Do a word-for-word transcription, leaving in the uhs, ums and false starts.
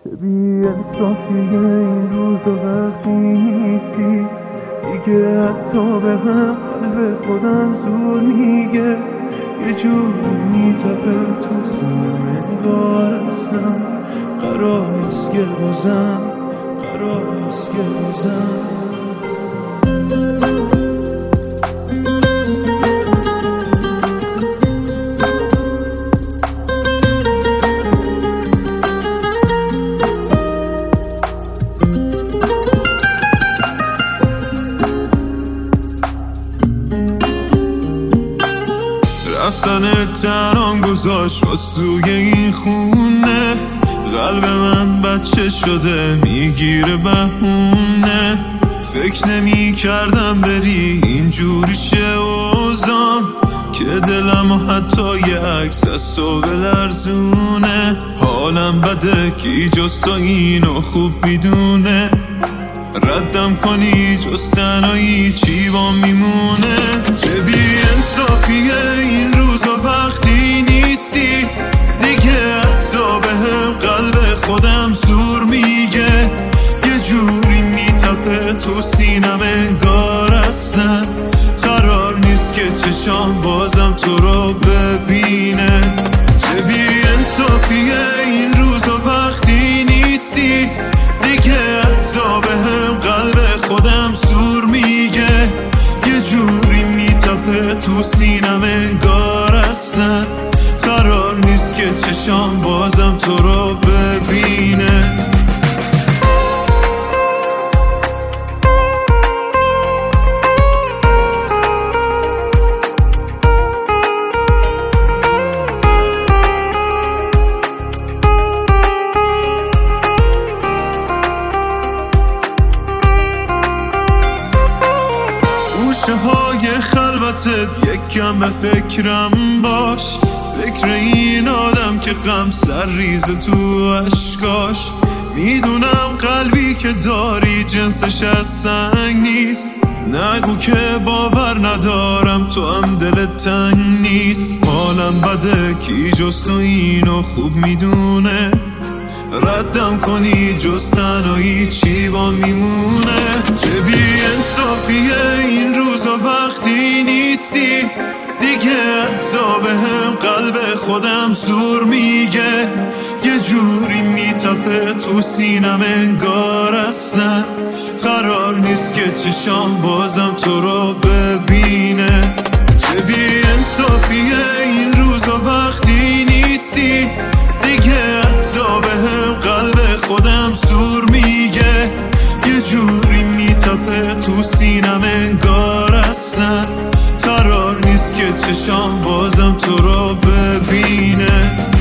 چه بی انصافیه این روز وقتی نیستی دیگه، حتی به هم قلب خودم زور میگه، یه جوری میتپه تو سینه انگار اصلا قرار نیست که بازم قرار نیست که بازم رفتن تنام گذاشت واسوی این خونه، قلب من بچه شده میگیره بهونه. فکر نمی کردم بری اینجوری شه اوزان، که دلم و حتی یه عکس از تو بلرزونه. حالم بده کی جز تو اینو خوب میدونه، ردم کنی جز تنهایی چی با میمونه. چه بی انصافیه این روزا وقتی نیستی دیگه، حتی به هم قلب خودم زور میگه، یه جوری میتپه تو سینم انگار اصلا قرار نیست که چشام بازم تو رو ببینه. چه بی انصافیه این روزا وقتی نیستی دیگه، حتی به هم قلب خودم زور میگه، یه جوری میتپه تو سینم انگار اصلا قرار نیست که چشام بازم تو رو ببینه. گوشه های خلوتت یک کم به فکرم باش، فکر این آدم که غم سر ریز تو عشقاش. میدونم قلبی که داری جنسش از سنگ نیست، نگو که باور ندارم تو هم دلت تنگ نیست. حالم بده کی جز تو اینو خوب میدونه، ردم کنی جز تنهایی چی با میمونه. چه بی انصافیه این روزا وقتی نیستی دیگه، حتی به هم قلب خودم زور میگه، یه جوری میتپه تو سینم انگار اصلا قرار نیست که چشام بازم تو رو ببینه. چه بی انصافیه این روزا وقتی نیستی دیگه، حتی به هم قلب خودم زور میگه، یه جوری میتپه تو سینم انگار اصلا قرار نیست که چشام بازم تو رو ببینه.